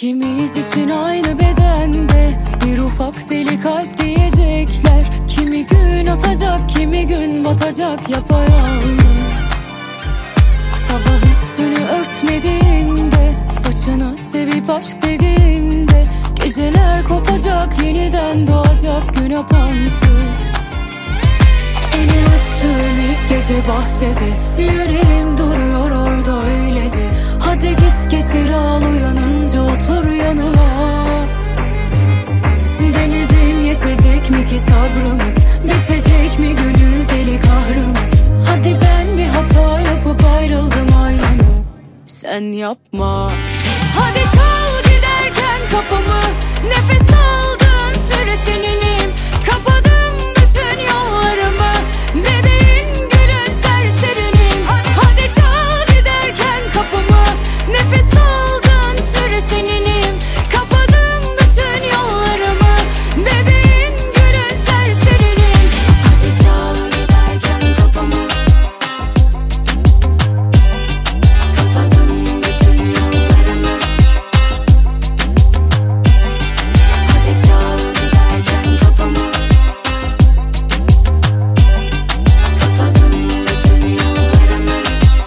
İkimiz için aynı bedende bir ufak deli kalp diyecekler. Kimi gün atacak, kimi gün batacak yapayalnız. Sabah üstünü örtmediğimde, saçını sevip aşk dediğimde, geceler kopacak, yeniden doğacak gün apansız. Seni öptüğüm ilk gece bahçede, yüreğim duruyor orada öylece. Hadi git getir al, uyanınca otur yanıma. Denedim, yetecek mi ki sabrımız, bitecek mi gönül deli kahrımız? Hadi ben bir hata yapıp ayrıldım aynanı, sen yapma. Hadi çal giderken kapımı, nefes aldığın süre seninim. Kapadım bütün yollarımı, bebeğin gülün serserinim. Hadi çal giderken kapımı, nefes aldığın süre seninim. Kapadım bütün yollarımı, bebeğin gülün serserinim. Hadi çal giderken kapımı, kapadım bütün yollarımı. Hadi çal giderken kapımı, kapadım bütün yollarımı.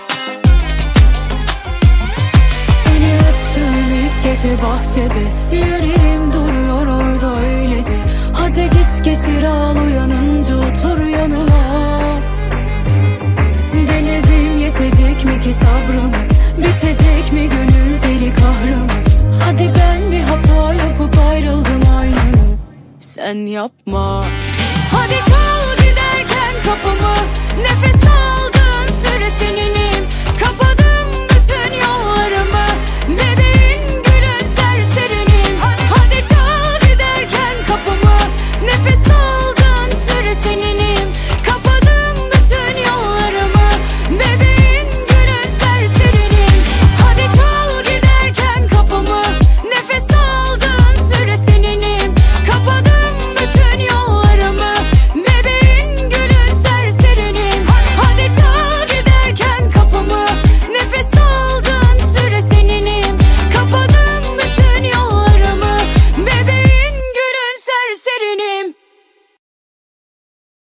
Seni öptüğüm ilk gece bahçede, yüreğim duruyor orada öylece. Hadi git getir al, uyanınca otur yanıma. Denedim, yetecek mi ki sabrımız, bitecek mi gönül deli kahrımız? Hadi ben bir hata yapıp ayrıldım aynanı, sen yapma. Hadi çal giderken kapımı, nefes al.